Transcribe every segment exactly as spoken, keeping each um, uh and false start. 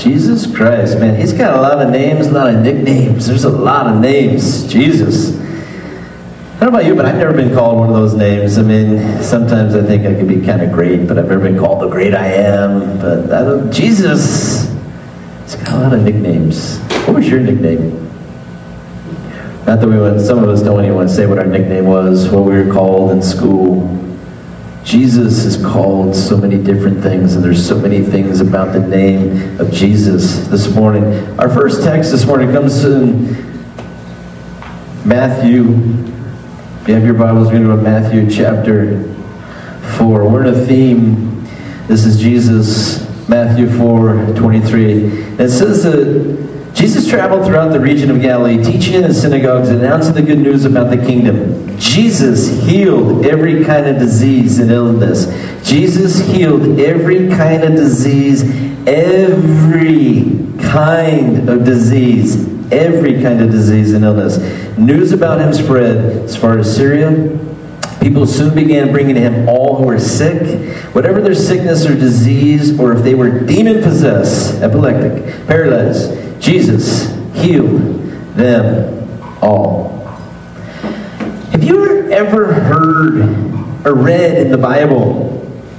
Jesus Christ, man, he's got a lot of names, a lot of nicknames. There's a lot of names. Jesus. I don't know about you, but I've never been called one of those names. I mean, sometimes I think I could be kind of great, but I've never been called the great I am. But I don't, Jesus, he's got a lot of nicknames. What was your nickname? Not that we want, some of us don't even want to say what our nickname was, what we were called in school. Jesus is called so many different things, and there's so many things about the name of Jesus this morning. Our first text this morning comes in Matthew. If you have your Bibles, we're going to go to Matthew chapter four. We're in a theme. This is Jesus, Matthew four twenty-three. It says that Jesus traveled throughout the region of Galilee, teaching in the synagogues and announcing the good news about the kingdom. Jesus healed every kind of disease and illness. Jesus healed every kind of disease, every kind of disease, every kind of disease and illness. News about him spread as far as Syria. People soon began bringing to him all who were sick, whatever their sickness or disease, or if they were demon-possessed, epileptic, paralyzed. Jesus healed them all. Have you ever heard or read in the Bible,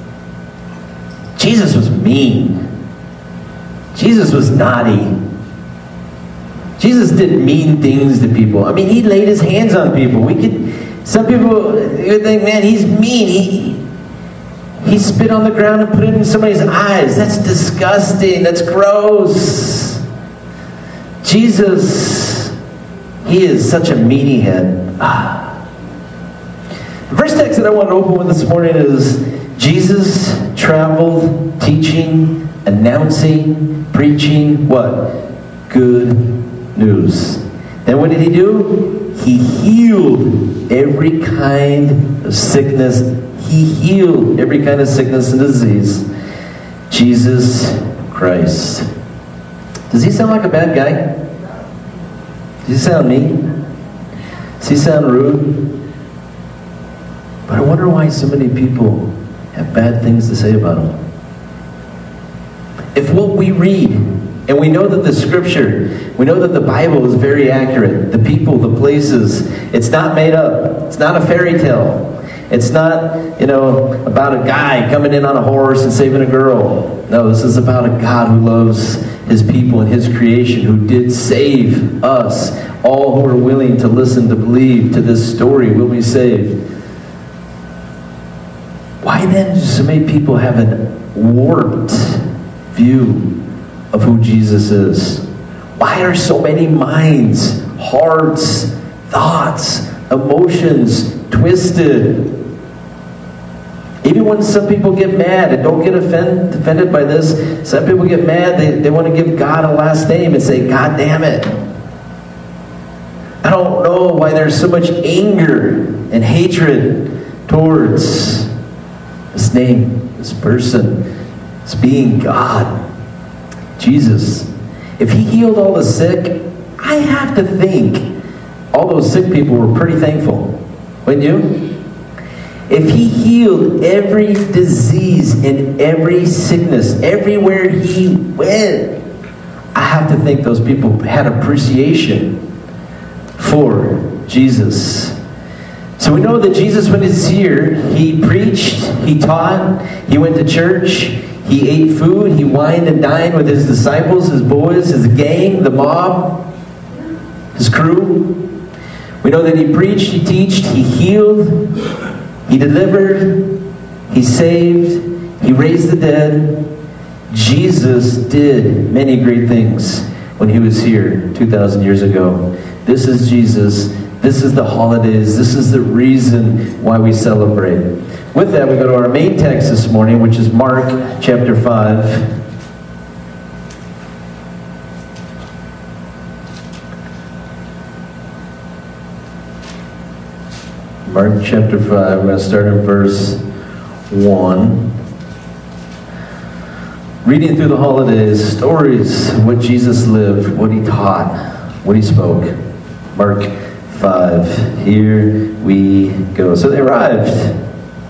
Jesus was mean. Jesus was naughty. Jesus did mean things to people. I mean, he laid his hands on people. We could, some people would think, man, he's mean. He, he spit on the ground and put it in somebody's eyes. That's disgusting. That's gross. Jesus, he is such a meanie head. Ah. The first text that I want to open with this morning is Jesus traveled, teaching, announcing, preaching, what? Good news. Then what did he do? He healed every kind of sickness. He healed every kind of sickness and disease. Jesus Christ. Does he sound like a bad guy? Does he sound mean? Does he sound rude? But I wonder why so many people have bad things to say about him. If what we read, and we know that the scripture, we know that the Bible is very accurate. The people, the places, it's not made up. It's not a fairy tale. It's not, you know, about a guy coming in on a horse and saving a girl. No, this is about a God who loves his people and his creation, who did save us. All who are willing to listen, to believe to this story will be saved. Why then do so many people have a warped view of who Jesus is? Why are so many minds, hearts, thoughts, emotions twisted? Even when some people get mad, and don't get offend, offended by this, some people get mad, they, they want to give God a last name and say, God damn it. I don't know why there's so much anger and hatred towards this name, this person, this being God, Jesus. If he healed all the sick, I have to think all those sick people were pretty thankful, wouldn't you? If he healed every disease and every sickness, everywhere he went, I have to think those people had appreciation for Jesus. So we know that Jesus, when he's here, he preached, he taught, he went to church, he ate food, he wined and dined with his disciples, his boys, his gang, the mob, his crew. We know that he preached, he taught, he healed, he delivered, he saved, he raised the dead. Jesus did many great things when he was here two thousand years ago. This is Jesus. This is the holidays. This is the reason why we celebrate. With that, we go to our main text this morning, which is Mark chapter five. Mark chapter five, we're going to start in verse one. Reading through the holidays, stories of what Jesus lived, what he taught, what he spoke. Mark five, here we go. So they arrived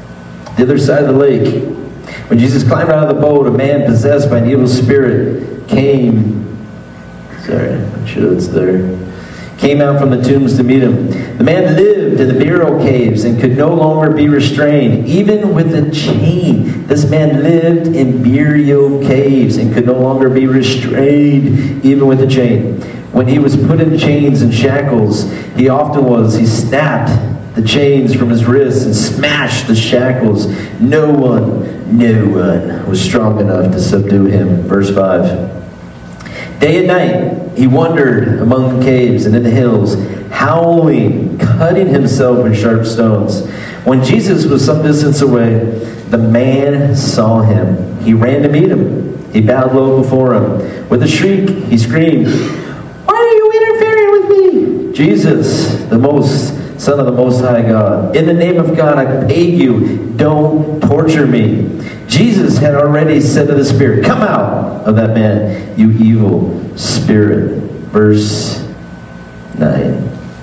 the other side of the lake. When Jesus climbed out of the boat, a man possessed by an evil spirit came, sorry, I'm sure it's there, came out from the tombs to meet him. The man lived in the burial caves and could no longer be restrained, even with a chain. This man lived in burial caves and could no longer be restrained, even with a chain. When he was put in chains and shackles, he often was, he snapped the chains from his wrists and smashed the shackles. No one, no one was strong enough to subdue him. Verse five. Day and night, he wandered among the caves and in the hills, howling, cutting himself with sharp stones. When Jesus was some distance away, the man saw him. He ran to meet him. He bowed low before him. With a shriek, he screamed, "Why are you interfering with me? Jesus, the most Son of the Most High God, in the name of God, I beg you, don't torture me." Jesus had already said to the spirit, "Come out of that man, you evil spirit." Verse nine.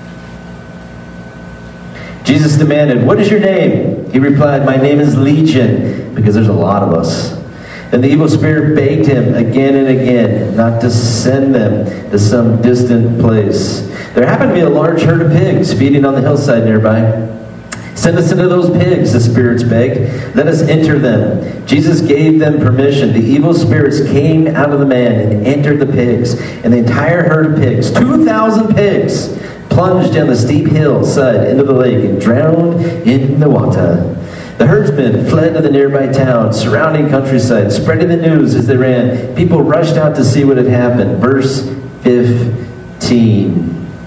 Jesus demanded, "What is your name?" He replied, "My name is Legion," because there's a lot of us. And the evil spirit begged him again and again not to send them to some distant place. There happened to be a large herd of pigs feeding on the hillside nearby. "Send us into those pigs," the spirits begged. "Let us enter them." Jesus gave them permission. The evil spirits came out of the man and entered the pigs. And the entire herd of pigs, two thousand pigs, plunged down the steep hillside into the lake and drowned in the water. The herdsmen fled to the nearby town, surrounding countryside, spreading the news as they ran. People rushed out to see what had happened. Verse fifteen.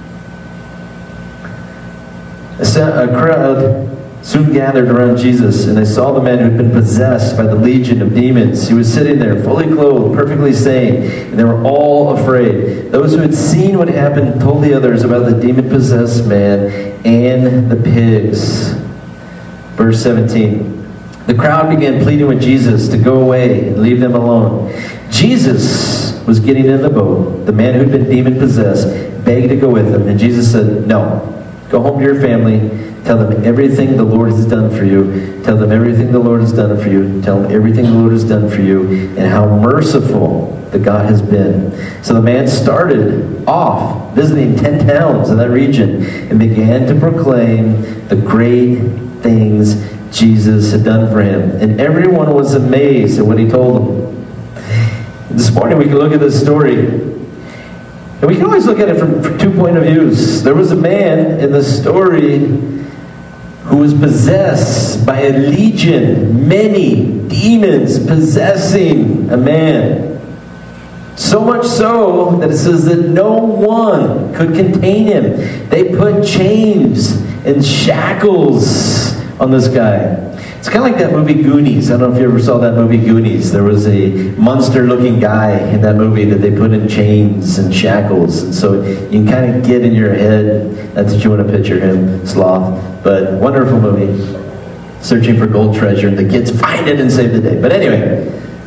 A crowd soon gathered around Jesus, and they saw the man who had been possessed by the legion of demons. He was sitting there, fully clothed, perfectly sane, and they were all afraid. Those who had seen what happened told the others about the demon-possessed man and the pigs. Verse seventeen. The crowd began pleading with Jesus to go away and leave them alone. Jesus was getting in the boat. The man who had been demon-possessed begged to go with him, and Jesus said, "No. Go home to your family. Tell them everything the Lord has done for you. Tell them everything the Lord has done for you. Tell them everything the Lord has done for you and how merciful the God has been." So the man started off visiting ten towns in that region and began to proclaim the great things Jesus had done for him. And everyone was amazed at what he told them. This morning we can look at this story. And we can always look at it from, from two point of views. There was a man in the story who was possessed by a legion, many demons possessing a man. So much so that it says that no one could contain him. They put chains and shackles on this guy. It's kind of like that movie Goonies. I don't know if you ever saw that movie Goonies. There was a monster-looking guy in that movie that they put in chains and shackles. And so you can kind of get in your head, that's what you want to picture him, Sloth. But wonderful movie. Searching for gold treasure, and the kids find it and save the day. But anyway,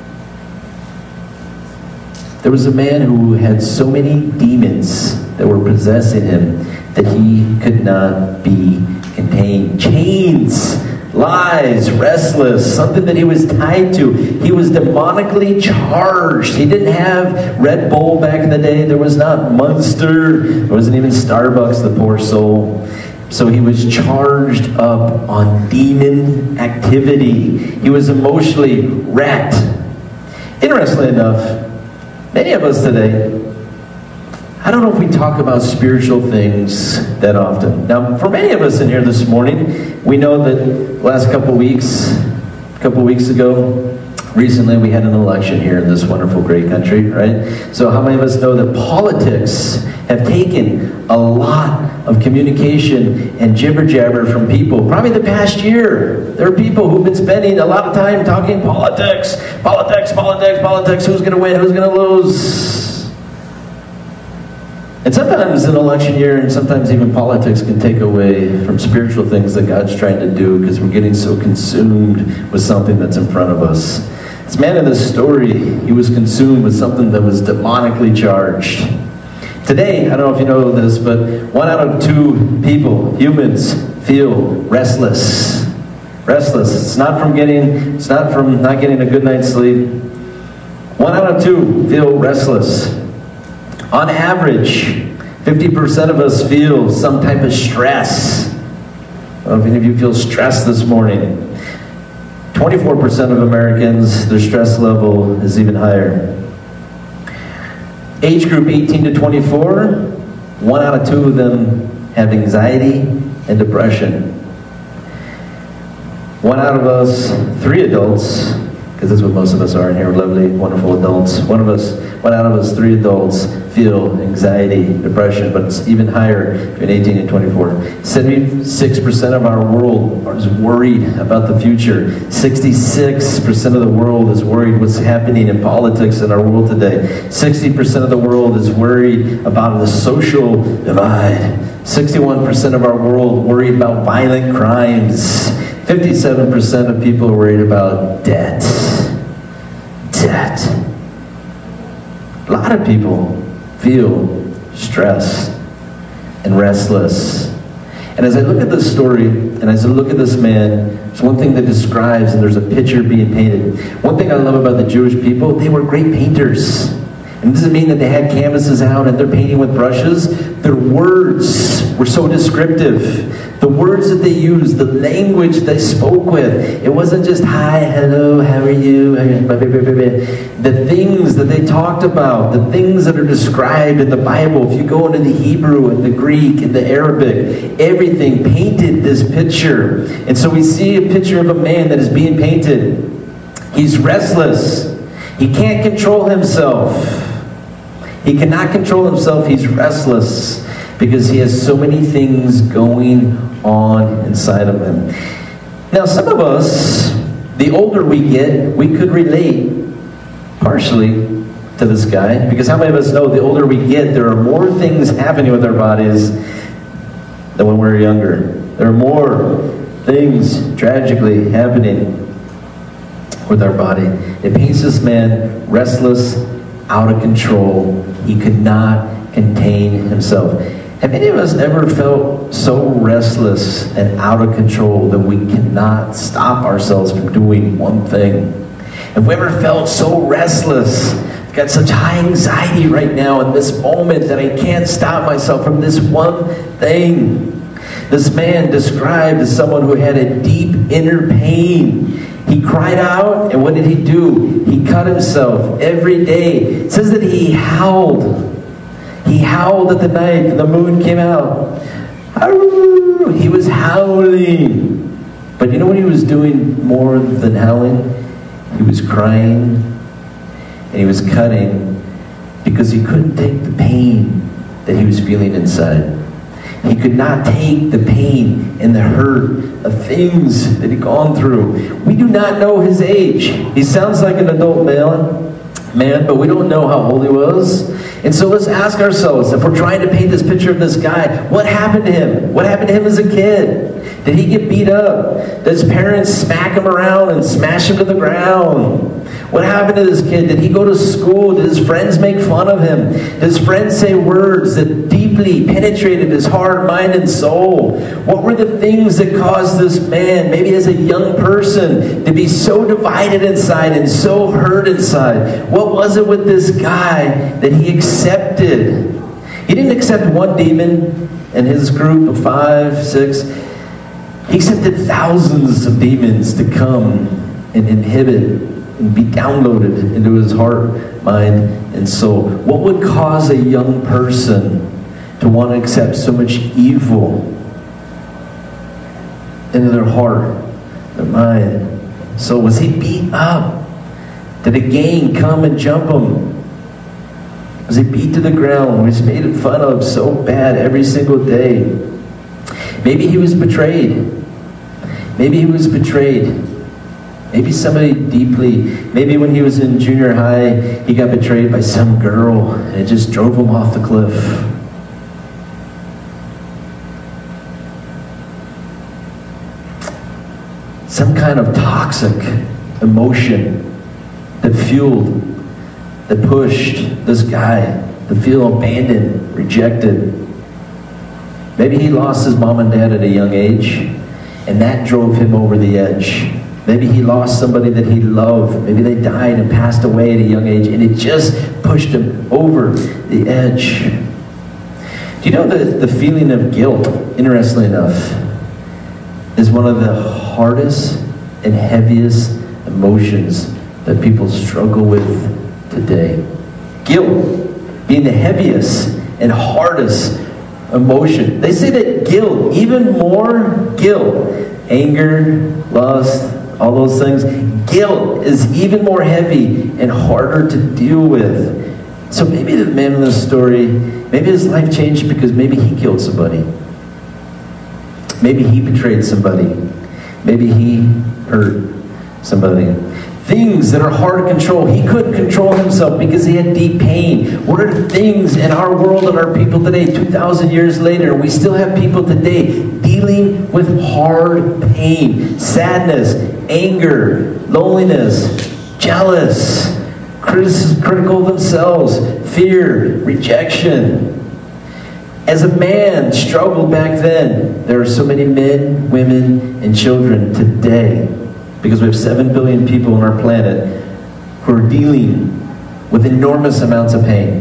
there was a man who had so many demons that were possessing him that he could not be contained. Chains, lies, restless, something that he was tied to. He was demonically charged. He didn't have Red Bull back in the day. There was not Monster. There wasn't even Starbucks, the poor soul. So he was charged up on demon activity. He was emotionally wrecked. Interestingly enough, many of us today, I don't know if we talk about spiritual things that often. Now, for many of us in here this morning, we know that last couple weeks, a couple weeks ago, recently we had an election here in this wonderful, great country, right? So how many of us know that politics have taken a lot of communication and jibber-jabber from people? Probably the past year, there are people who've been spending a lot of time talking politics, politics, politics, politics, who's going to win, who's going to lose. And sometimes an election year and sometimes even politics can take away from spiritual things that God's trying to do because we're getting so consumed with something that's in front of us. This man in this story, he was consumed with something that was demonically charged. Today, I don't know if you know this, but one out of two people, humans, feel restless. Restless. It's not from getting, it's not from not getting a good night's sleep. One out of two feel restless. On average, fifty percent of us feel some type of stress. I don't know if any of you feel stressed this morning. twenty-four percent of Americans, their stress level is even higher. Age group eighteen to twenty-four, one out of two of them have anxiety and depression. One out of us, three adults, because that's what most of us are in here, lovely, wonderful adults. One of us, one out of us, three adults feel anxiety, depression, but it's even higher between eighteen and twenty-four. seventy-six percent of our world is worried about the future. sixty-six percent of the world is worried what's happening in politics in our world today. sixty percent of the world is worried about the social divide. sixty-one percent of our world worried about violent crimes. fifty-seven percent of people are worried about debt. Debt. A lot of people feel stressed and restless. And as I look at this story, and as I look at this man, there's one thing that describes, and there's a picture being painted. One thing I love about the Jewish people, they were great painters. And it doesn't mean that they had canvases out and they're painting with brushes. Their words were so descriptive. The words that they used, the language they spoke with, it wasn't just, hi, hello, how are you? The things that they talked about, the things that are described in the Bible, if you go into the Hebrew and the Greek and the Arabic, everything painted this picture. And so we see a picture of a man that is being painted. He's restless. He can't control himself. He cannot control himself. He's restless because he has so many things going on inside of him. Now, some of us, the older we get, we could relate partially to this guy, because how many of us know the older we get, there are more things happening with our bodies than when we were younger. There are more things tragically happening with our body. It paints this man restless, out of control. He could not contain himself. Have any of us ever felt so restless and out of control that we cannot stop ourselves from doing one thing? Have we ever felt so restless, I've got such high anxiety right now in this moment that I can't stop myself from this one thing? This man described as someone who had a deep inner pain. He cried out, and what did he do? He cut himself every day. It says that he howled. He howled at the night, and the moon came out. He was howling. But you know what he was doing more than howling? He was crying, and he was cutting, because he couldn't take the pain that he was feeling inside. He could not take the pain and the hurt of things that he'd gone through. We do not know his age. He sounds like an adult man, man, but we don't know how old he was. And so let's ask ourselves, if we're trying to paint this picture of this guy, what happened to him? What happened to him as a kid? Did he get beat up? Did his parents smack him around and smash him to the ground? What happened to this kid? Did he go to school? Did his friends make fun of him? Did his friends say words that deeply penetrated his heart, mind, and soul? What were the things that caused this man, maybe as a young person, to be so divided inside and so hurt inside? What was it with this guy that he accepted? He didn't accept one demon in his group of five, six. He accepted thousands of demons to come and inhibit and be downloaded into his heart, mind, and soul. What would cause a young person to want to accept so much evil into their heart, their mind? So was he beat up? Did a gang come and jump him? Was he beat to the ground? Was he made fun of so bad every single day? Maybe he was betrayed. Maybe he was betrayed. Maybe somebody deeply, maybe when he was in junior high, he got betrayed by some girl and it just drove him off the cliff. Some kind of toxic emotion that fueled, that pushed this guy to feel abandoned, rejected. Maybe he lost his mom and dad at a young age, and that drove him over the edge. Maybe he lost somebody that he loved. Maybe they died and passed away at a young age, and it just pushed him over the edge. Do you know that the feeling of guilt, interestingly enough, is one of the hardest and heaviest emotions that people struggle with today? Guilt being the heaviest and hardest emotion. They say that guilt, even more guilt, anger, lust, all those things, guilt is even more heavy and harder to deal with. So maybe the man in this story, maybe his life changed because maybe he killed somebody. Maybe he betrayed somebody. Maybe he hurt somebody. Things that are hard to control. He couldn't control himself because he had deep pain. What are things in our world and our people today, two thousand years later, we still have people today dealing with hard pain, sadness, anger, loneliness, jealous, critical of themselves, fear, rejection. As a man struggled back then, there are so many men, women, and children today, because we have seven billion people on our planet who are dealing with enormous amounts of pain.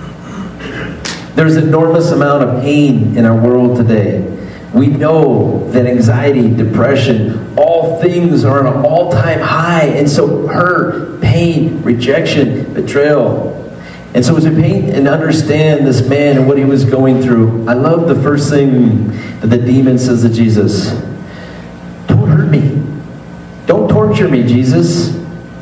There's enormous amount of pain in our world today. We know that anxiety, depression, all things are on an all-time high. And so hurt, pain, rejection, betrayal. And so as we paint and understand this man and what he was going through, I love the first thing that the demon says to Jesus. Don't hurt me. Don't torture me, Jesus.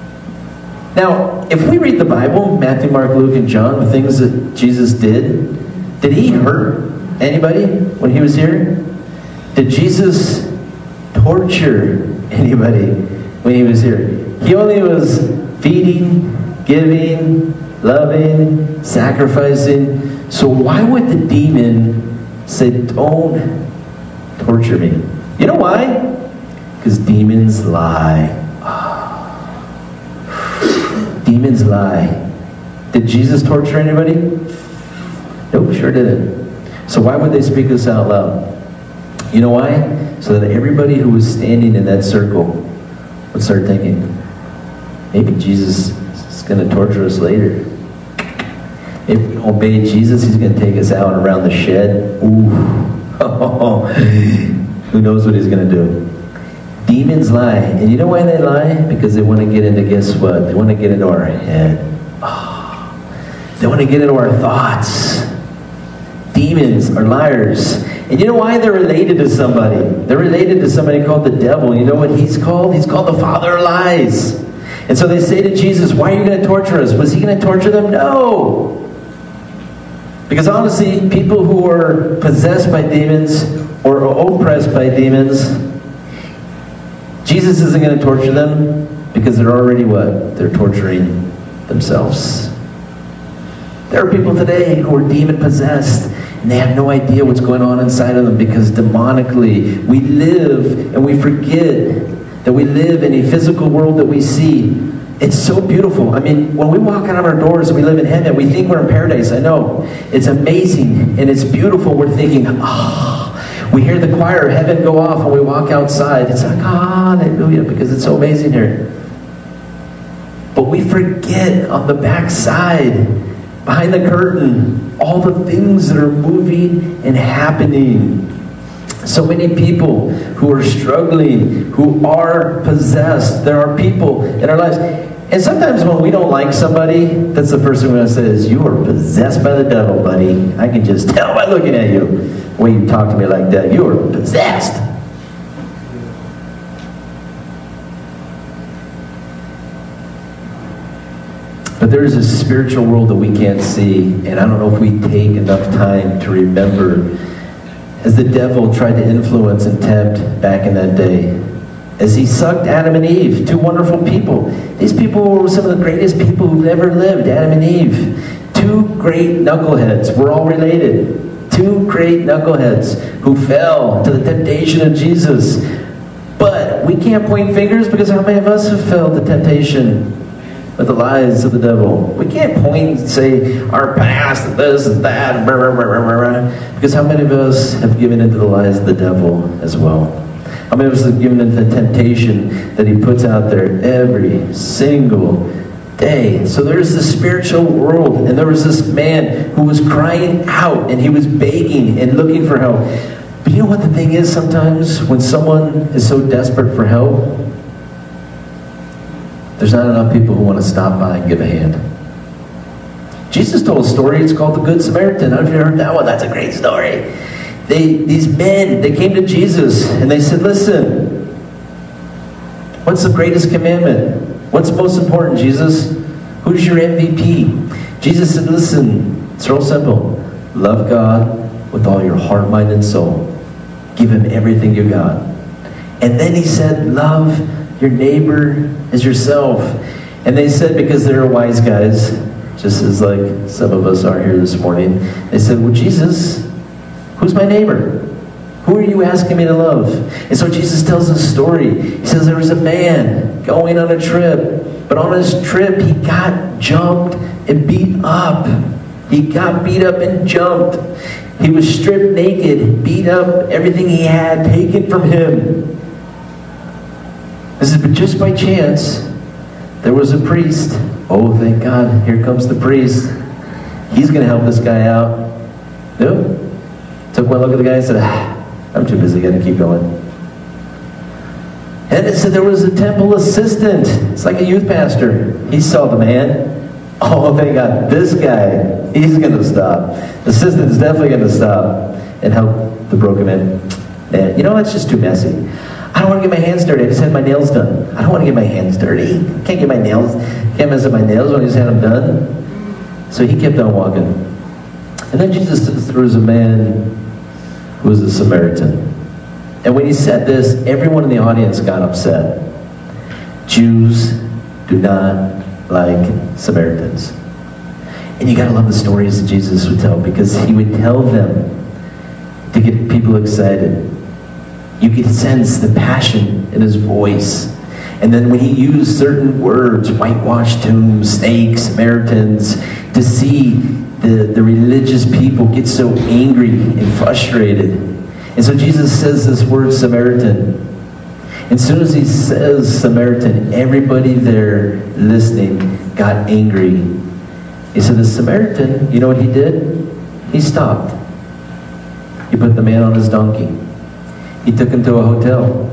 Now, if we read the Bible, Matthew, Mark, Luke, and John, the things that Jesus did, did he hurt anybody when he was here? Did Jesus torture anybody when he was here? He only was feeding, giving, loving, sacrificing. So why would the demon say, don't torture me? You know why? Because demons lie. Demons lie. Did Jesus torture anybody? Nope, sure didn't. So why would they speak this out loud? You know why? So that everybody who was standing in that circle would start thinking, maybe Jesus is going to torture us later. If we obey Jesus, he's going to take us out around the shed. Ooh. Who knows what he's going to do? Demons lie. And you know why they lie? Because they want to get into, guess what? They want to get into our head. Oh. They want to get into our thoughts. Demons are liars. And you know why they're related to somebody? They're related to somebody called the devil. You know what he's called? He's called the father of lies. And so they say to Jesus, why are you going to torture us? Was he going to torture them? No. Because honestly, people who are possessed by demons or oppressed by demons, Jesus isn't going to torture them because they're already what? They're torturing themselves. There are people today who are demon-possessed, and they have no idea what's going on inside of them because demonically we live and we forget that we live in a physical world that we see. It's so beautiful. I mean, when we walk out of our doors and we live in heaven, we think we're in paradise. I know. It's amazing and it's beautiful. We're thinking, ah, oh. We hear the choir of heaven go off when we walk outside. It's like, hallelujah, because it's so amazing here. But we forget on the backside, behind the curtain, all the things that are moving and happening. So many people who are struggling, who are possessed. There are people in our lives. And sometimes when we don't like somebody, that's the first thing we're going to say is, you are possessed by the devil, buddy. I can just tell by looking at you. When you talk to me like that, you are possessed. But there is a spiritual world that we can't see, and I don't know if we take enough time to remember as the devil tried to influence and tempt back in that day. As he sucked Adam and Eve, two wonderful people. These people were some of the greatest people who've ever lived, Adam and Eve. Two great knuckleheads. We're all related. Two great knuckleheads who fell to the temptation of Jesus. But we can't point fingers because how many of us have fell to temptation with the lies of the devil? We can't point and say our past, this and that, blah, blah, blah, blah, blah, because how many of us have given into the lies of the devil as well? How many of us have given into the temptation that he puts out there every single day? So there's the spiritual world, and there was this man who was crying out, and he was begging and looking for help. But you know what the thing is sometimes when someone is so desperate for help? There's not enough people who want to stop by and give a hand. Jesus told a story, it's called the Good Samaritan. I don't know if you heard that one. That's a great story. They, these men, they came to Jesus and they said, listen, what's the greatest commandment? What's most important, Jesus? Who's your M V P? Jesus said, listen, it's real simple. Love God with all your heart, mind, and soul. Give him everything you got. And then he said, love your neighbor as yourself. And they said, because they're wise guys, just as like some of us are here this morning, they said, well, Jesus, who's my neighbor? Who are you asking me to love? And so Jesus tells a story. He says there was a man going on a trip, but on his trip he got jumped and beat up. He got beat up and jumped. He was stripped naked, beat up, everything he had taken from him. This is, but just by chance, there was a priest. Oh, thank God, here comes the priest. He's going to help this guy out. Nope. Took one look at the guy and said, ah, I'm too busy, got to keep going. And it said there was a temple assistant. It's like a youth pastor. He saw the man. Oh, thank God, this guy, he's going to stop. The assistant is definitely going to stop and help the broken man. Man, you know, that's just too messy. I don't want to get my hands dirty. I just had my nails done. I don't want to get my hands dirty. Can't get my nails, can't mess up my nails when I just had them done. So he kept on walking. And then Jesus said there was a man who was a Samaritan. And when he said this, everyone in the audience got upset. Jews do not like Samaritans. And you gotta love the stories that Jesus would tell, because he would tell them to get people excited. You could sense the passion in his voice. And then when he used certain words, whitewashed tombs, snakes, Samaritans, to see the, the religious people get so angry and frustrated. And so Jesus says this word Samaritan. And as soon as he says Samaritan, everybody there listening got angry. He said, the Samaritan, you know what he did? He stopped. He put the man on his donkey. He took him to a hotel.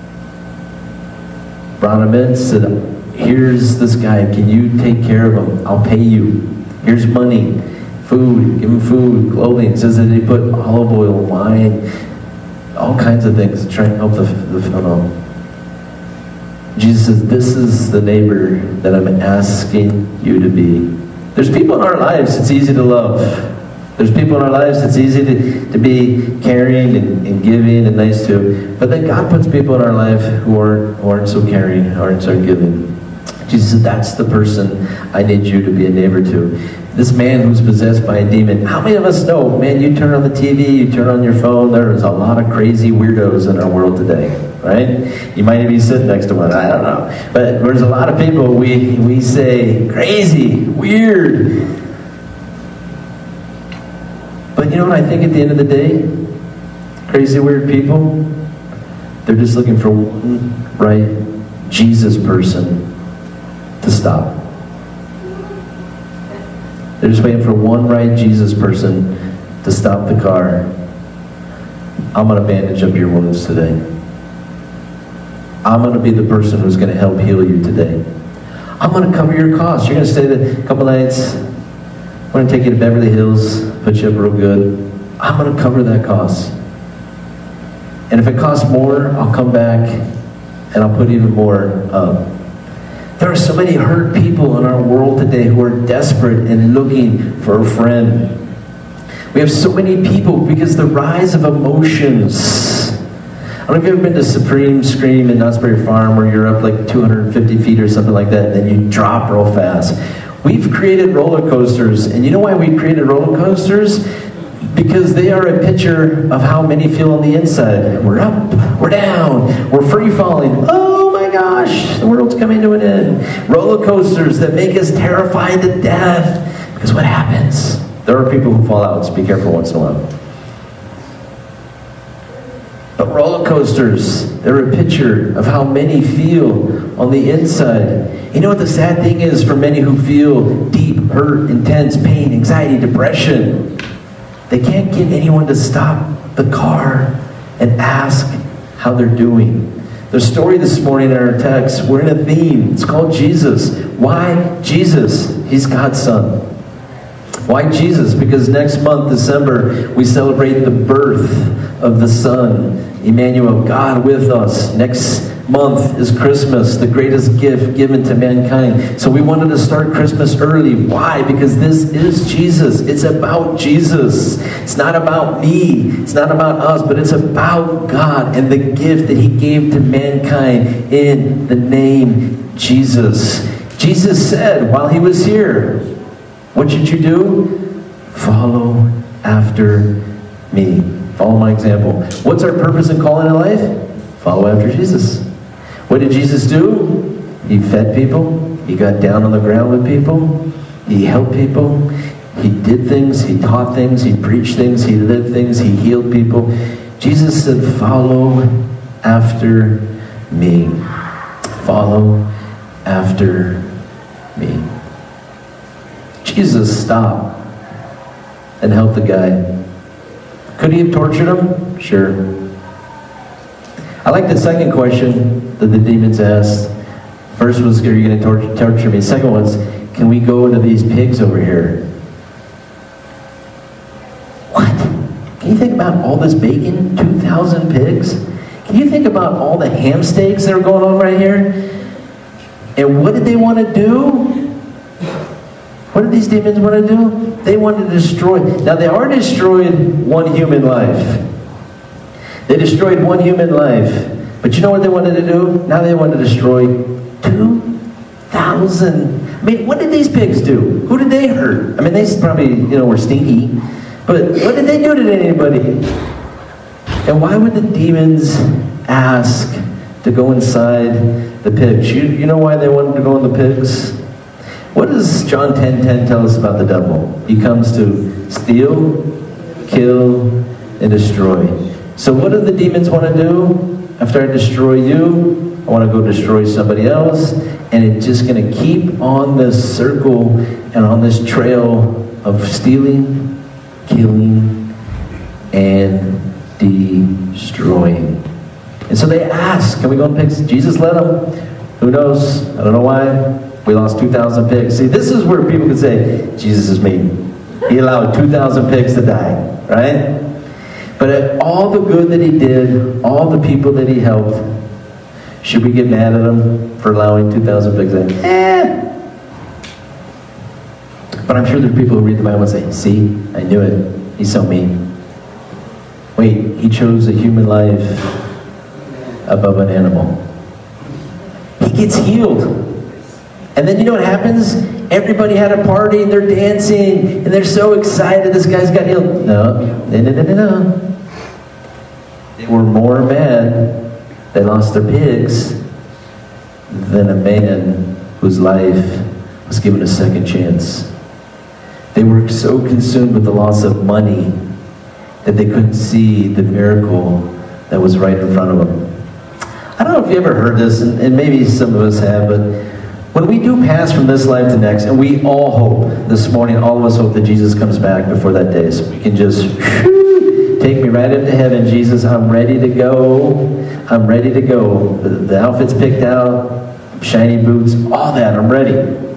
Brought him in, said, here's this guy, can you take care of him? I'll pay you. Here's money, food, give him food, clothing. It says that he put olive oil, wine, all kinds of things to try and help the, the fellow. Jesus says, this is the neighbor that I'm asking you to be. There's people in our lives it's easy to love. There's people in our lives it's easy to, to be caring and, and giving and nice to. But then God puts people in our life who aren't, who aren't so caring, aren't so giving. Jesus said, that's the person I need you to be a neighbor to. This man who's possessed by a demon. How many of us know, man, you turn on the T V, you turn on your phone, there's a lot of crazy weirdos in our world today, right? You might be sitting next to one, I don't know. But there's a lot of people we, we say, crazy, weird. But you know what I think at the end of the day? Crazy, weird people, they're just looking for one right Jesus person to stop. They're just waiting for one right Jesus person to stop the car. I'm going to bandage up your wounds today. I'm going to be the person who's going to help heal you today. I'm going to cover your costs. You're going to stay there a couple nights. I'm going to take you to Beverly Hills, put you up real good. I'm going to cover that cost. And if it costs more, I'll come back and I'll put even more up. There are so many hurt people in our world today who are desperate and looking for a friend. We have so many people because the rise of emotions. I don't know if you've ever been to Supreme Scream in Knott's Berry Farm where you're up like two hundred fifty feet or something like that and then you drop real fast. We've created roller coasters, and you know why we created roller coasters? Because they are a picture of how many feel on the inside. We're up, we're down, we're free falling. Oh my gosh, the world's coming to an end. Roller coasters that make us terrified to death. Because what happens? There are people who fall out, so be careful once in a while. But roller coasters, they're a picture of how many feel on the inside. You know what the sad thing is for many who feel deep hurt, intense pain, anxiety, depression? They can't get anyone to stop the car and ask how they're doing. The story this morning in our text, we're in a theme. It's called Jesus. Why Jesus? He's God's Son. Why Jesus? Because next month, December, we celebrate the birth of the Son, Emmanuel, God with us. Next month is Christmas, the greatest gift given to mankind. So we wanted to start Christmas early. Why? Because this is Jesus. It's about Jesus. It's not about me. It's not about us, but it's about God and the gift that He gave to mankind in the name Jesus. Jesus said while He was here, what should you do? Follow after me. Follow my example. What's our purpose and calling in life? Follow after Jesus. What did Jesus do? He fed people. He got down on the ground with people. He helped people. He did things. He taught things. He preached things. He lived things. He healed people. Jesus said, follow after me. Follow after me. Jesus stopped and helped the guy. Could he have tortured him? Sure. I like the second question that the demons asked. First was, are you going to torture, torture me? Second was, can we go into these pigs over here? What? Can you think about all this bacon? two thousand pigs? Can you think about all the ham steaks that are going on right here? And what did they want to do? What did these demons want to do? They wanted to destroy. Now, they already destroyed one human life. They destroyed one human life. But you know what they wanted to do? Now they want to destroy two thousand. I mean, what did these pigs do? Who did they hurt? I mean, they probably, you know, were stinky. But what did they do to anybody? And why would the demons ask to go inside the pigs? You, you know why they wanted to go in the pigs? What does John ten ten tell us about the devil? He comes to steal, kill, and destroy. So what do the demons want to do? After I destroy you, I want to go destroy somebody else. And it's just going to keep on this circle and on this trail of stealing, killing, and destroying. And so they ask, can we go and pick? Jesus let them. Who knows? I don't know why. We lost two thousand pigs. See, this is where people can say, Jesus is mean. He allowed two thousand pigs to die, right? But at all the good that He did, all the people that He helped, should we get mad at Him for allowing two thousand pigs to die? Eh. But I'm sure there are people who read the Bible and say, see, I knew it. He's so mean. Wait, He chose a human life above an animal. He gets healed. And then you know what happens? Everybody had a party and they're dancing and they're so excited this guy's got healed. No, no, no, no, no, no. They were more mad they lost their pigs than a man whose life was given a second chance. They were so consumed with the loss of money that they couldn't see the miracle that was right in front of them. I don't know if you ever heard this, and, and maybe some of us have, but when we do pass from this life to next, and we all hope, this morning, all of us hope that Jesus comes back before that day, so we can just, whew, take me right into heaven, Jesus, I'm ready to go, I'm ready to go. The, the outfit's picked out, shiny boots, all that, I'm ready.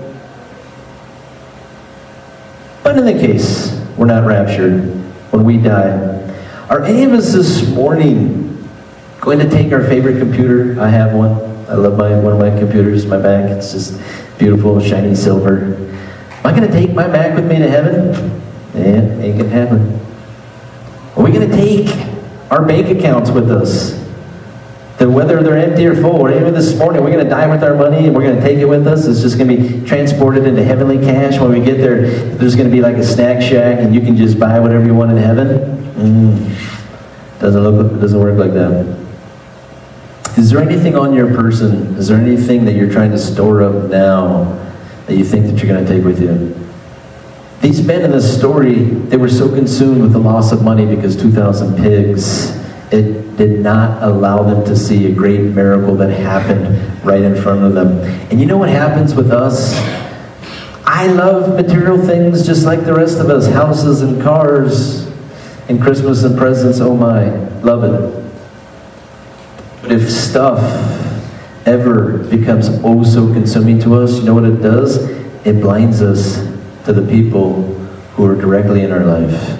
But in the case, we're not raptured when we die. Are any of us this morning going to take our favorite computer? I have one. I love my one of my computers, my Mac. It's just beautiful, shiny silver. Am I going to take my Mac with me to heaven? Yeah, ain't going to happen. Are we going to take our bank accounts with us? That whether they're empty or full, or even this morning, we're going to die with our money and we're going to take it with us. It's just going to be transported into heavenly cash. When we get there, there's going to be like a snack shack and you can just buy whatever you want in heaven. Mm. Doesn't look, doesn't work like that. Is there anything on your person? Is there anything that you're trying to store up now that you think that you're going to take with you? These men in this story, they were so consumed with the loss of money because two thousand pigs, it did not allow them to see a great miracle that happened right in front of them. And you know what happens with us? I love material things just like the rest of us. Houses and cars and Christmas and presents, oh my, love it. But if stuff ever becomes oh so consuming to us, you know what it does? It blinds us to the people who are directly in our life.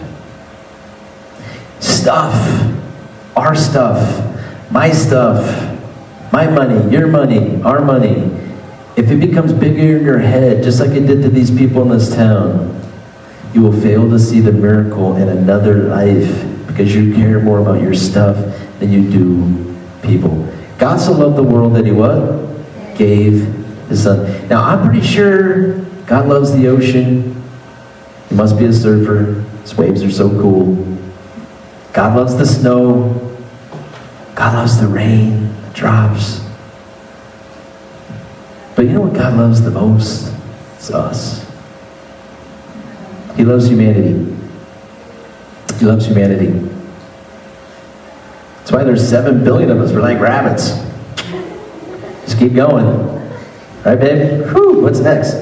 Stuff, our stuff, my stuff, my money, your money, our money, if it becomes bigger in your head, just like it did to these people in this town, you will fail to see the miracle in another life because you care more about your stuff than you do people. God so loved the world that he what? Gave his son. Now I'm pretty sure God loves the ocean. He must be a surfer. His waves are so cool. God loves the snow. God loves the rain, the drops. But you know what God loves the most? It's us. He loves humanity. He loves humanity. That's why there's seven billion of us. We're like rabbits. Just keep going. Right, babe? Whew, what's next?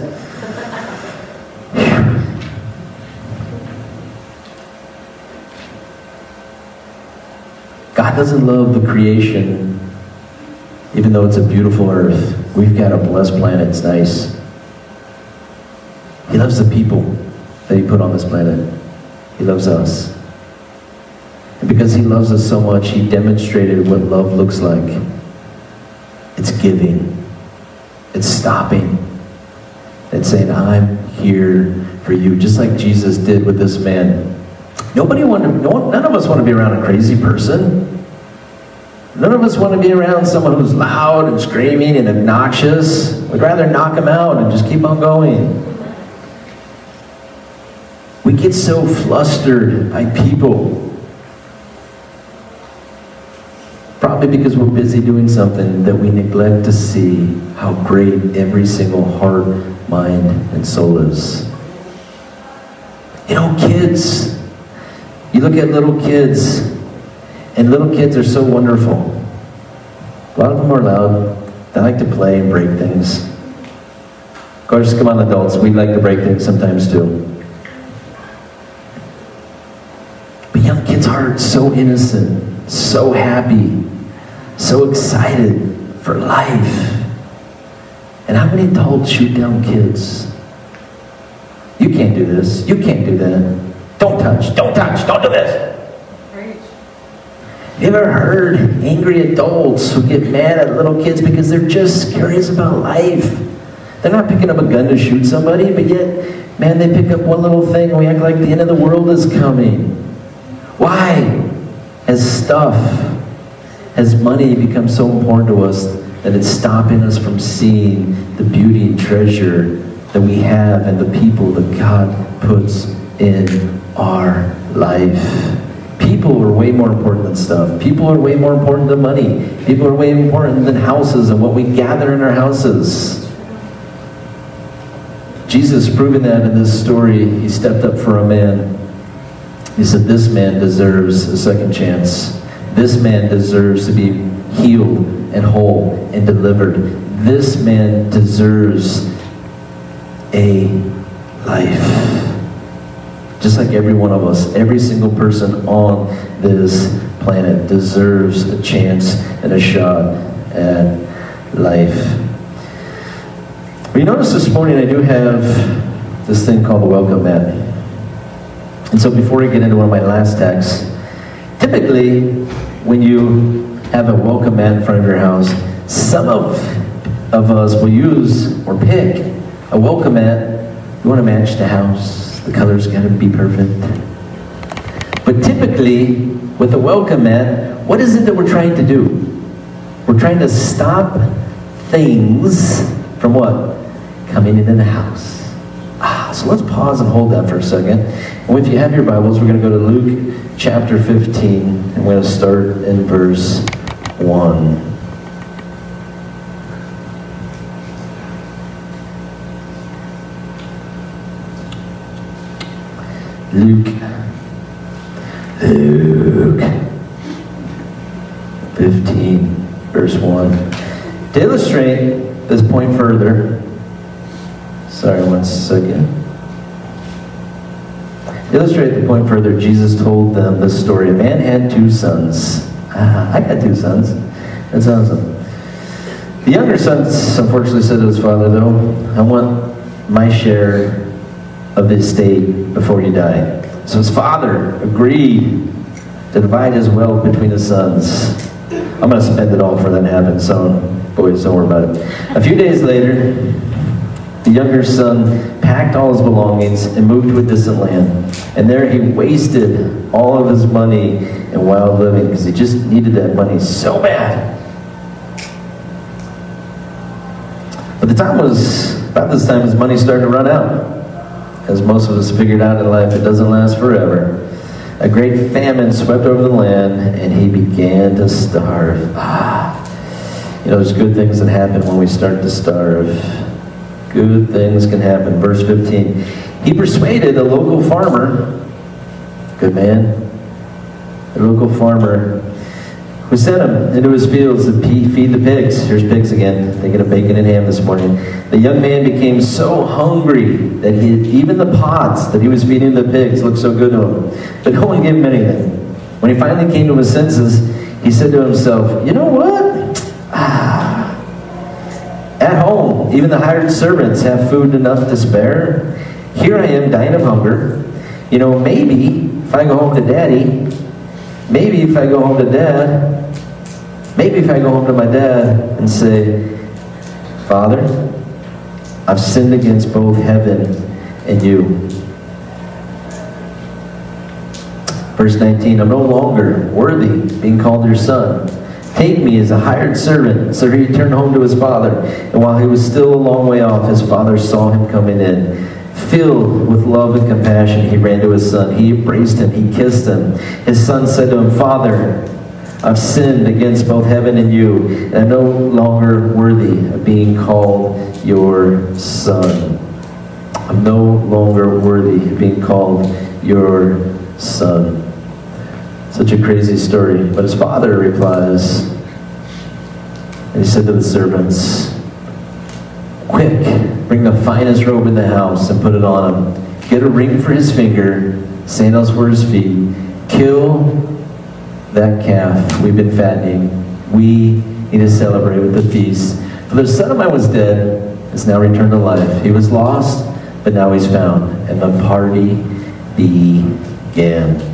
God doesn't love the creation, even though it's a beautiful earth. We've got a blessed planet. It's nice. He loves the people that he put on this planet. He loves us. And because he loves us so much, he demonstrated what love looks like. It's giving. It's stopping. It's saying, I'm here for you. Just like Jesus did with this man. Nobody wanted, no, none of us want to be around a crazy person. None of us want to be around someone who's loud and screaming and obnoxious. We'd rather knock them out and just keep on going. We get so flustered by people. Probably because we're busy doing something that we neglect to see how great every single heart, mind, and soul is. You know, kids, you look at little kids, and little kids are so wonderful. A lot of them are loud. They like to play and break things. Of course, come on, adults, we like to break things sometimes too. But young kids' hearts, so innocent, so happy, so excited for life. And how many adults shoot down kids? You can't do this. You can't do that. Don't touch. Don't touch. Don't do this. You ever heard angry adults who get mad at little kids because they're just curious about life? They're not picking up a gun to shoot somebody, but yet, man, they pick up one little thing and we act like the end of the world is coming. Why has stuff, has money become so important to us that it's stopping us from seeing the beauty and treasure that we have and the people that God puts in our life? People are way more important than stuff. People are way more important than money. People are way more important than houses and what we gather in our houses. Jesus proving that in this story. He stepped up for a man. He said, this man deserves a second chance. This man deserves to be healed and whole and delivered. This man deserves a life. Just like every one of us, every single person on this planet deserves a chance and a shot at life. But you notice this morning I do have this thing called the welcome mat. And so before I get into one of my last texts, typically when you have a welcome mat in front of your house, some of, of us will use or pick a welcome mat. You want to match the house. The color's got to be perfect. But typically, with a welcome mat, what is it that we're trying to do? We're trying to stop things from what? Coming into the house. Ah, so let's pause and hold that for a second. And if you have your Bibles, we're going to go to Luke chapter fifteen, and we're going to start in verse one. Luke. Luke. fifteen, verse one. To illustrate this point further, sorry, one second. To illustrate the point further, Jesus told them this story. A man had two sons. Ah, I got two sons. That's awesome. The younger son unfortunately said to his father, though, I want my share of the estate before you die. So his father agreed to divide his wealth between his sons. I'm going to spend it all before that happens, so boys, don't worry about it. A few days later, the younger son packed all his belongings and moved to a distant land. And there he wasted all of his money in wild living because he just needed that money so bad. But the time was, about this time his money started to run out. As most of us figured out in life, it doesn't last forever. A great famine swept over the land and he began to starve. Ah, you know, there's good things that happen when we start to starve. Good things can happen. Verse fifteen. He persuaded a local farmer, good man, a local farmer, who sent him into his fields to feed the pigs. Here's pigs again, thinking of bacon and ham this morning. The young man became so hungry that he, even the pots that he was feeding the pigs looked so good to him. But no one gave him anything. When he finally came to his senses, he said to himself, you know what? Ah, at home, even the hired servants have food enough to spare. Here I am dying of hunger. You know, maybe if I go home to Daddy, maybe if I go home to Dad, maybe if I go home to my dad and say, Father, I've sinned against both heaven and you. Verse nineteen, I'm no longer worthy being called your son. Take me as a hired servant. So he returned home to his father. And while he was still a long way off, his father saw him coming in. Filled with love and compassion, he ran to his son. He embraced him. He kissed him. His son said to him, Father, I've sinned against both heaven and you, and I'm no longer worthy of being called your son. I'm no longer worthy of being called your son. Such a crazy story. But his father replies, and he said to the servants, quick, bring the finest robe in the house and put it on him. Get a ring for his finger, sandals for his feet. Kill that calf we've been fattening. We need to celebrate with the feast. For the son of mine was dead, is now returned to life. He was lost, but now he's found. And the party began.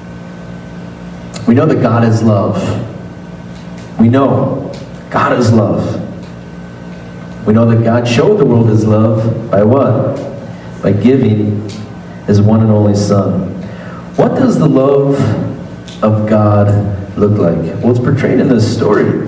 We know that God is love. We know God is love. We know that God showed the world his love by what? By giving his one and only son. What does the love of God look like? Well, it's portrayed in this story.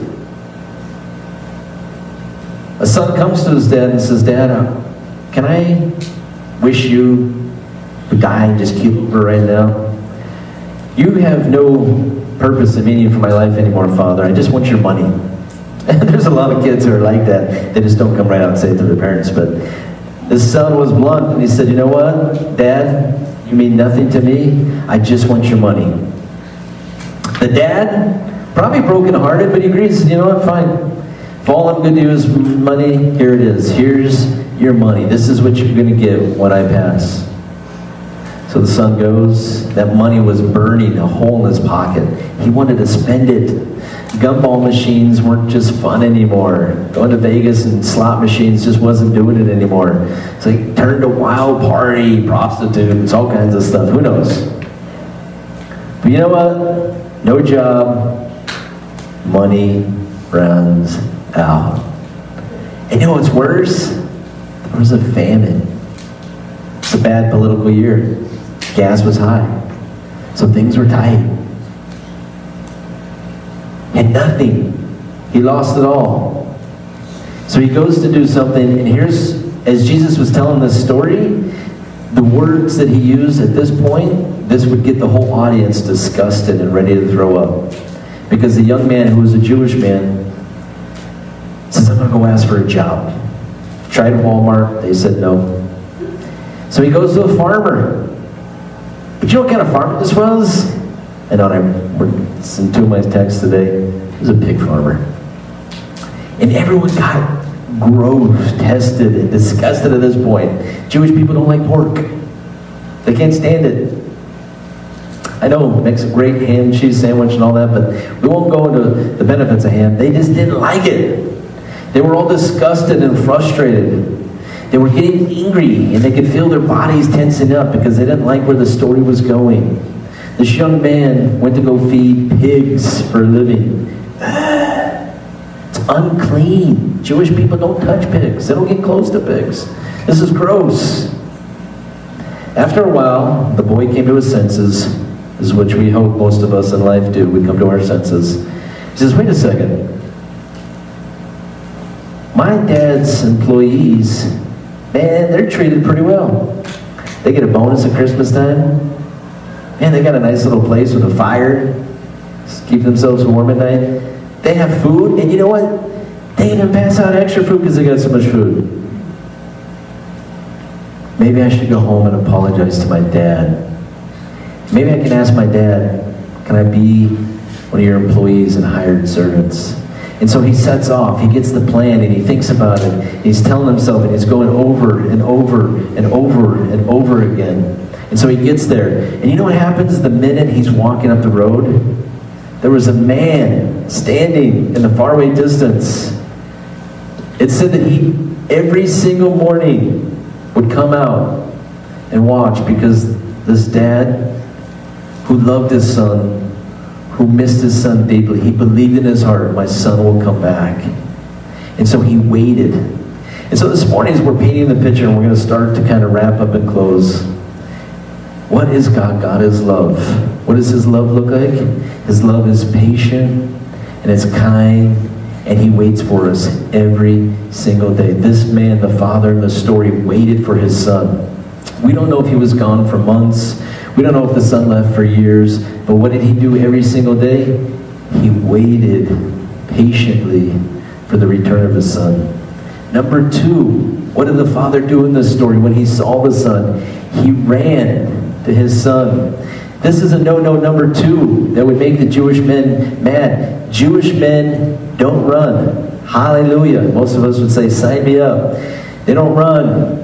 A son comes to his dad and says, Dad, can I wish you to die and just keep over right now? You have no purpose and meaning for my life anymore, Father. I just want your money. And there's a lot of kids who are like that. They just don't come right out and say it to their parents. But this son was blunt, and he said, you know what, Dad, you mean nothing to me. I just want your money. The dad, probably brokenhearted, but he agrees, you know what, fine. If all I'm going to do is money, here it is. Here's your money. This is what you're going to give when I pass. So the son goes. That money was burning a hole in his pocket. He wanted to spend it. Gumball machines weren't just fun anymore. Going to Vegas and slot machines just wasn't doing it anymore. So he turned to wild party, prostitutes, all kinds of stuff. Who knows? But you know what? No job. Money runs out. And you know what's worse? There was a famine. It's a bad political year. Gas was high. So things were tight. And nothing. He lost it all. So he goes to do something, and here's, as Jesus was telling this story, the words that he used at this point, this would get the whole audience disgusted and ready to throw up. Because the young man, who was a Jewish man, says, I'm going to go ask for a job. Tried Walmart, they said no. So he goes to a farmer. But you know what kind of farmer this was? I know I, it's in two of my texts today. was a pig farmer. And everyone got gross, tested, and disgusted at this point. Jewish people don't like pork. They can't stand it. I know it makes a great ham cheese sandwich and all that, but we won't go into the benefits of ham. They just didn't like it. They were all disgusted and frustrated. They were getting angry, and they could feel their bodies tensing up because they didn't like where the story was going. This young man went to go feed pigs for a living. It's unclean. Jewish people don't touch pigs. They don't get close to pigs. This is gross. After a while, the boy came to his senses, is which we hope most of us in life do. We come to our senses. He says, wait a second. My dad's employees, man, they're treated pretty well. They get a bonus at Christmas time. Man, they got a nice little place with a fire. Just keep themselves warm at night. They have food, and you know what? They even pass out extra food because they got so much food. Maybe I should go home and apologize to my dad. Maybe I can ask my dad, can I be one of your employees and hired servants? And so he sets off, he gets the plan, and he thinks about it. He's telling himself, and he's going over and over and over and over again. And so he gets there. And you know what happens the minute he's walking up the road? There was a man standing in the faraway distance. It said that he, every single morning, would come out and watch because this dad who loved his son, who missed his son deeply, he believed in his heart, my son will come back. And so he waited. And so this morning as we're painting the picture, and we're going to start to kind of wrap up and close. What is God? God is love. What does his love look like? His love is patient and it's kind, and he waits for us every single day. This man, the father in the story, waited for his son. We don't know if he was gone for months. We don't know if the son left for years. But what did he do every single day? He waited patiently for the return of his son. Number two, what did the father do in this story when he saw the son? He ran to his son. This is a no-no number two that would make the Jewish men mad. Jewish men don't run. Hallelujah. Most of us would say, sign me up. They don't run.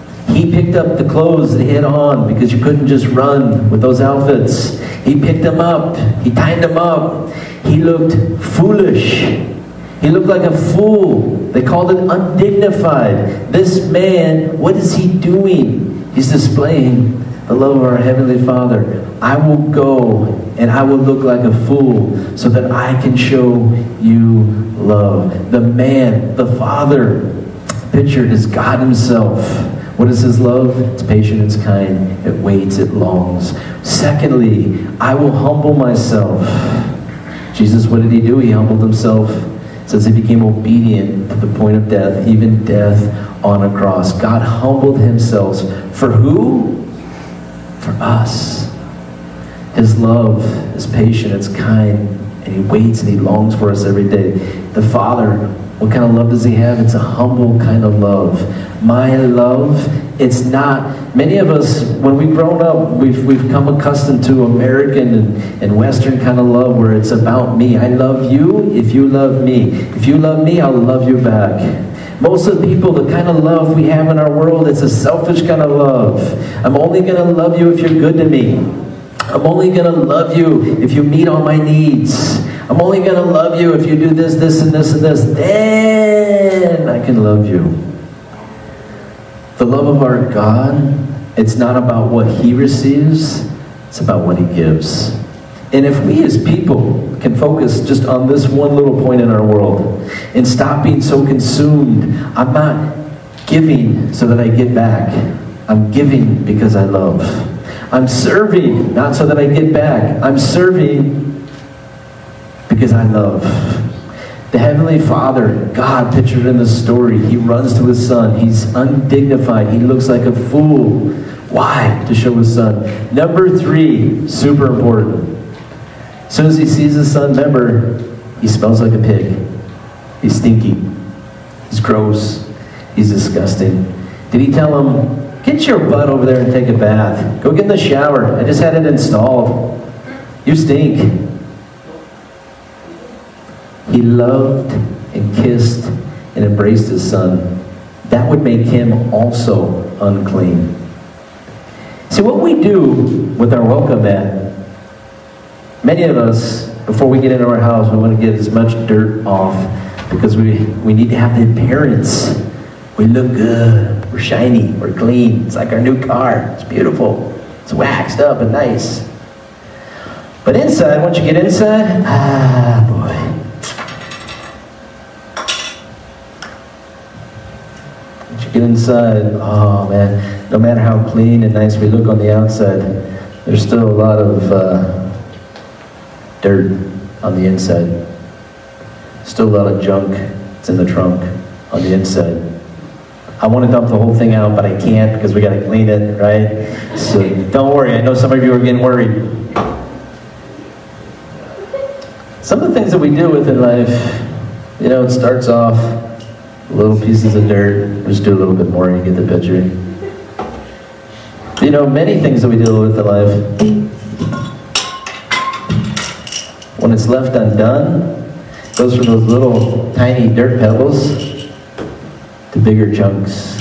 He picked up the clothes that he had on because you couldn't just run with those outfits. He picked them up. He tied them up. He looked foolish. He looked like a fool. They called it undignified. This man, what is he doing? He's displaying the love of our Heavenly Father. I will go and I will look like a fool so that I can show you love. The man, the Father, pictured as God himself. What is his love? It's patient, it's kind, it waits, it longs. Secondly, I will humble myself. Jesus, what did he do? He humbled himself. It says he became obedient to the point of death, even death on a cross. God humbled himself. For who? For us. His love is patient, it's kind, and he waits and he longs for us every day. The Father, what kind of love does he have? It's a humble kind of love. My love, it's not, many of us, when we've grown up, we've, we've come accustomed to American and, and Western kind of love where it's about me. I love you if you love me. If you love me, I'll love you back. Most of the people, the kind of love we have in our world, it's a selfish kind of love. I'm only going to love you if you're good to me. I'm only going to love you if you meet all my needs. I'm only going to love you if you do this, this, and this, and this. Then I can love you. The love of our God, it's not about what he receives, it's about what he gives. And if we as people can focus just on this one little point in our world and stop being so consumed, I'm not giving so that I get back. I'm giving because I love. I'm serving, not so that I get back. I'm serving because I love. The Heavenly Father, God pictured in the story, he runs to his son. He's undignified. He looks like a fool. Why? To show his son. Number three, super important. As soon as he sees his son, remember, he smells like a pig. He's stinky. He's gross. He's disgusting. Did he tell him, get your butt over there and take a bath. Go get in the shower. I just had it installed. You stink. he loved and kissed and embraced his son, that would make him also unclean. See, what we do with our welcome mat, many of us, before we get into our house, we want to get as much dirt off because we, we need to have the appearance. We look good, we're shiny, we're clean. It's like our new car, it's beautiful. It's waxed up and nice. But inside, once you get inside, ah, boy. Once you get inside, oh man, no matter how clean and nice we look on the outside, there's still a lot of uh, dirt on the inside. Still a lot of junk that's in the trunk on the inside. I want to dump the whole thing out, but I can't because we got to clean it, right? So don't worry, I know some of you are getting worried. Some of the things that we deal with in life, you know, it starts off little pieces of dirt, just do a little bit more and you get the picture. You know, many things that we deal with in life, when it's left undone, it goes from those little tiny dirt pebbles to bigger chunks.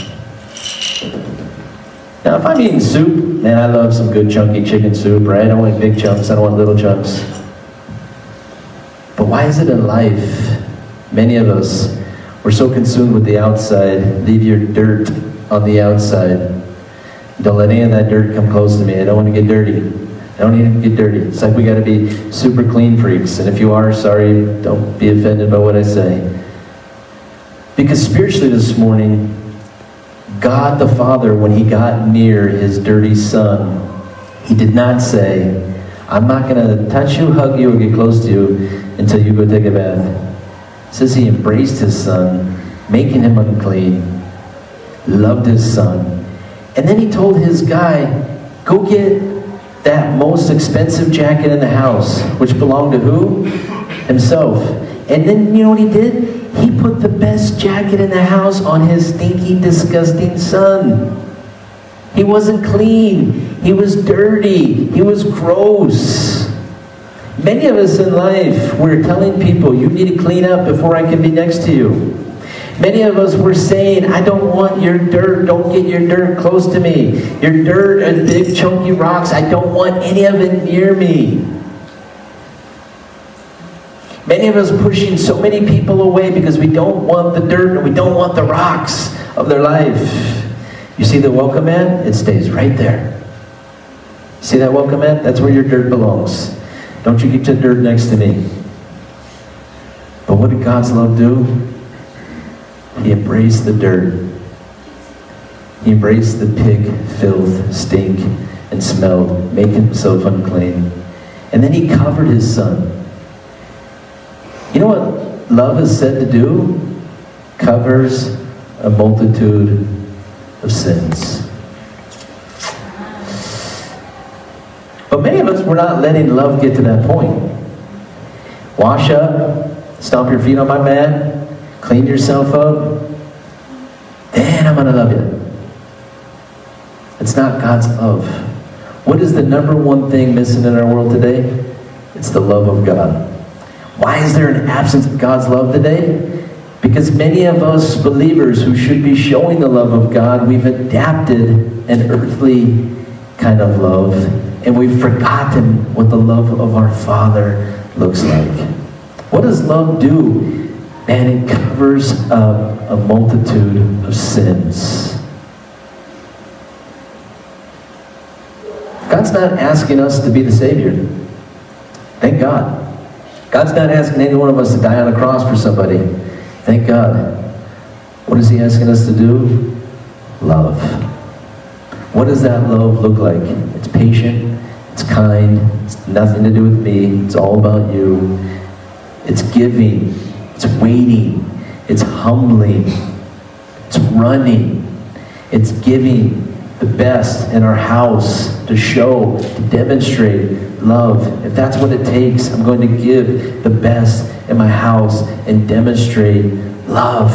Now, if I'm eating soup, man, I love some good chunky chicken soup, right? I don't want big chunks, I don't want little chunks. But why is it in life, many of us, we're so consumed with the outside, leave your dirt on the outside. Don't let any of that dirt come close to me. I don't want to get dirty. I don't need to get dirty. It's like we got to be super clean freaks. And if you are, sorry, don't be offended by what I say. Because spiritually this morning, God the Father, when he got near his dirty son, he did not say, I'm not going to touch you, hug you, or get close to you until you go take a bath. It says he embraced his son, making him unclean, loved his son. And then he told his guy, go get that most expensive jacket in the house, which belonged to who? Himself. And then you know what he did? He put the best jacket in the house on his stinky, disgusting son. He wasn't clean. He was dirty. He was gross. Many of us in life, we're telling people, you need to clean up before I can be next to you. Many of us were saying, I don't want your dirt. Don't get your dirt close to me. Your dirt and big chunky rocks, I don't want any of it near me. Many of us pushing so many people away because we don't want the dirt and we don't want the rocks of their life. You see the welcome mat? It stays right there. See that welcome mat? That's where your dirt belongs. Don't you get your dirt next to me. But what did God's love do? He embraced the dirt. He embraced the pig, filth, stink, and smell, making himself unclean. And then he covered his son. You know what love is said to do? Covers a multitude of sins. But many of us, we're not letting love get to that point. Wash up, stomp your feet on my mat, clean yourself up, then I'm going to love you. It's not God's love. What is the number one thing missing in our world today? It's the love of God. Why is there an absence of God's love today? Because many of us believers who should be showing the love of God, we've adapted an earthly kind of love, and we've forgotten what the love of our Father looks like. What does love do? Man, it covers up a multitude of sins. God's not asking us to be the Savior. Thank God. God's not asking any one of us to die on a cross for somebody. Thank God. What is he asking us to do? Love. What does that love look like? It's patient, it's kind, it's nothing to do with me, it's all about you. It's giving, it's waiting, it's humbling, it's running, it's giving the best in our house to show, to demonstrate love. If that's what it takes, I'm going to give the best in my house and demonstrate love.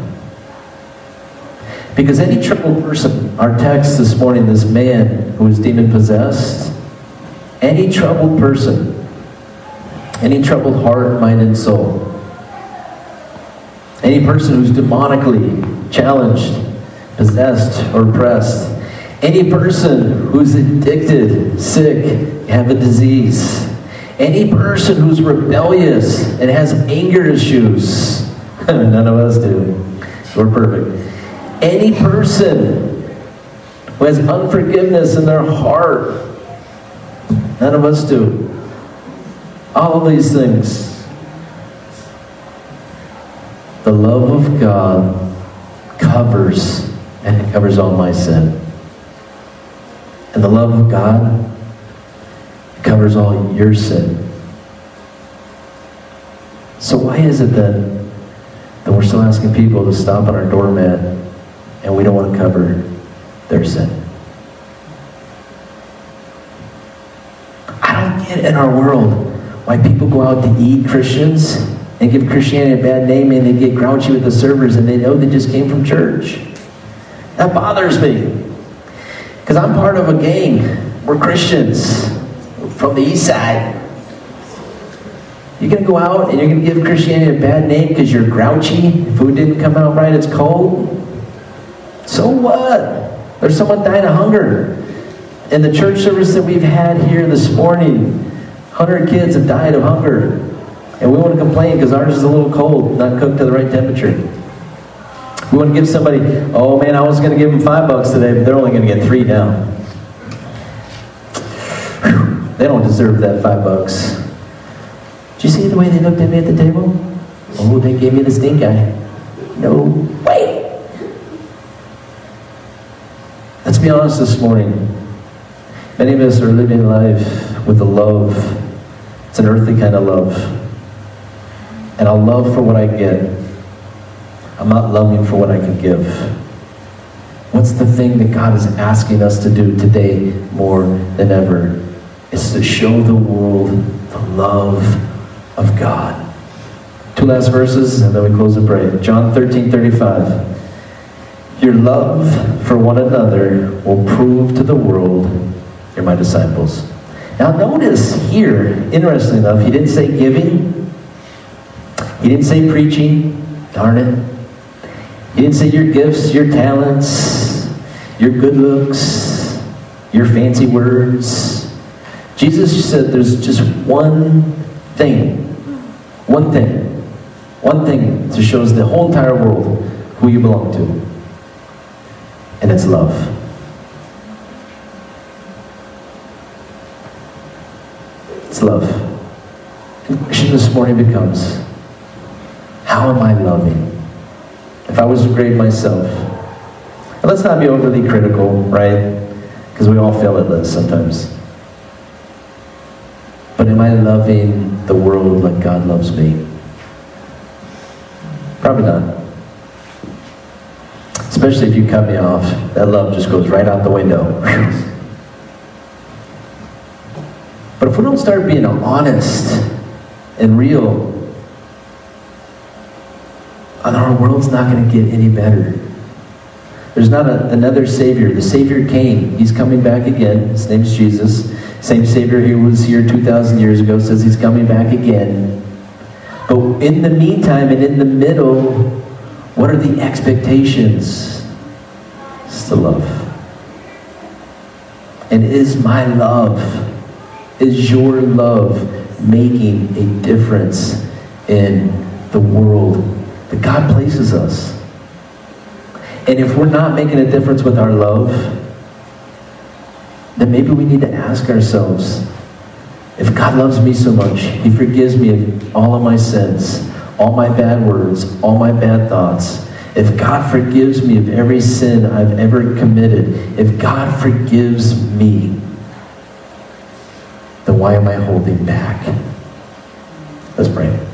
Because any troubled person, our text this morning, this man who was demon-possessed, any troubled person, any troubled heart, mind, and soul, Any person who's demonically challenged, possessed, or oppressed. Any person who's addicted, sick, have a disease. Any person who's rebellious and has anger issues. None of us do. We're perfect. Any person who has unforgiveness in their heart. None of us do. All of these things. The love of God covers, and it covers all my sin. And the love of God covers all your sin. So why is it then that we're still asking people to stop on our doormat and we don't want to cover their sin? I don't get in our world why people go out to eat, Christians, and give Christianity a bad name, and they get grouchy with the servers and they know they just came from church. That bothers me. Because I'm part of a gang. We're Christians from the east side. You're going to go out and you're going to give Christianity a bad name because you're grouchy? Food didn't come out right, it's cold? So what? There's someone dying of hunger. In the church service that we've had here this morning, one hundred kids have died of hunger. And we want to complain because ours is a little cold, not cooked to the right temperature. We want to give somebody, oh man, I was going to give them five bucks today, but they're only going to get three now. Whew, they don't deserve that five bucks. Did you see the way they looked at me at the table? Oh, they gave me the stink eye. No way. Let's be honest this morning. Many of us are living life with a love. It's an earthly kind of love. And I'll love for what I get. I'm not loving for what I can give. What's the thing that God is asking us to do today more than ever? It's to show the world the love of God. Two last verses and then we close the prayer. John thirteen thirty-five. Your love for one another will prove to the world you're my disciples. Now notice here, interestingly enough, he didn't say giving. He didn't say preaching. Darn it. He didn't say your gifts, your talents, your good looks, your fancy words. Jesus said there's just one thing, one thing, one thing that shows the whole entire world who you belong to. And it's love. It's love. And the question this morning becomes, how am I loving? If I was to grade myself, and let's not be overly critical, right? Because we all fail at this sometimes. But am I loving the world like God loves me? Probably not. Especially if you cut me off, that love just goes right out the window. But if we don't start being honest and real, and our world's not going to get any better. There's not a, another Savior. The Savior came. He's coming back again. His name's Jesus. Same Savior who was here two thousand years ago says he's coming back again. But in the meantime and in the middle, what are the expectations? It's the love. And is my love, is your love making a difference in the world that God places us? And if we're not making a difference with our love, then maybe we need to ask ourselves, if God loves me so much, He forgives me of all of my sins, all my bad words, all my bad thoughts. If God forgives me of every sin I've ever committed, if God forgives me, then why am I holding back? Let's pray.